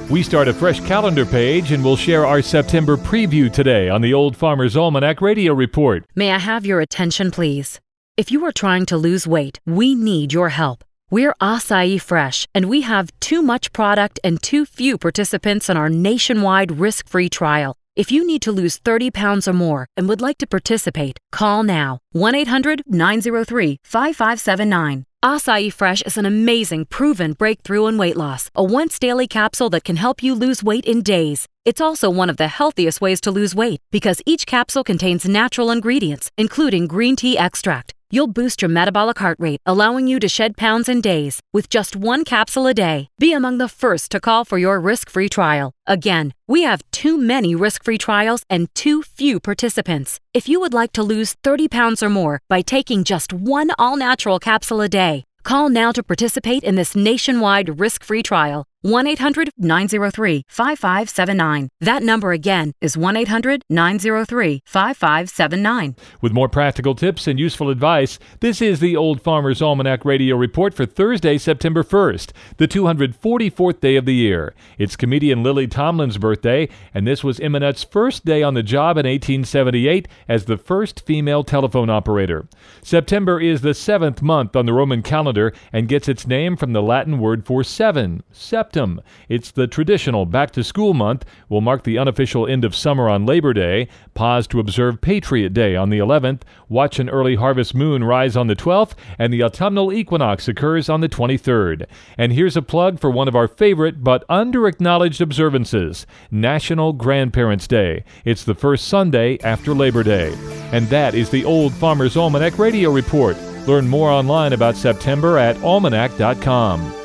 We start a fresh calendar page and we'll share our September preview today on the Old Farmer's Almanac Radio Report. May I have your attention, please? If you are trying to lose weight, we need your help. We're Acai Fresh, and we have too much product and too few participants in our nationwide risk-free trial. If you need to lose 30 pounds or more and would like to participate, call now. 1-800-903-5579. Acai Fresh is an amazing, proven breakthrough in weight loss, a once-daily capsule that can help you lose weight in days. It's also one of the healthiest ways to lose weight because each capsule contains natural ingredients, including green tea extract. You'll boost your metabolic heart rate, allowing you to shed pounds in days with just one capsule a day. Be among the first to call for your risk-free trial. Again, we have too many risk-free trials and too few participants. If you would like to lose 30 pounds or more by taking just one all-natural capsule a day, call now to participate in this nationwide risk-free trial. 1-800-903-5579. That number again is 1-800-903-5579. With more practical tips and useful advice, this is the Old Farmer's Almanac Radio Report for Thursday, September 1st, the 244th day of the year. It's comedian Lily Tomlin's birthday, and this was Imanet's first day on the job in 1878 as the first female telephone operator. September is the 7th month on the Roman calendar and gets its name from the Latin word for seven, septum. It's the traditional back-to-school month. Will mark the unofficial end of summer on Labor Day, pause to observe Patriot Day on the 11th, watch an early harvest moon rise on the 12th, and the autumnal equinox occurs on the 23rd. And here's a plug for one of our favorite but under-acknowledged observances, National Grandparents' Day. It's the first Sunday after Labor Day. And that is the Old Farmer's Almanac Radio Report. Learn more online about September at almanac.com.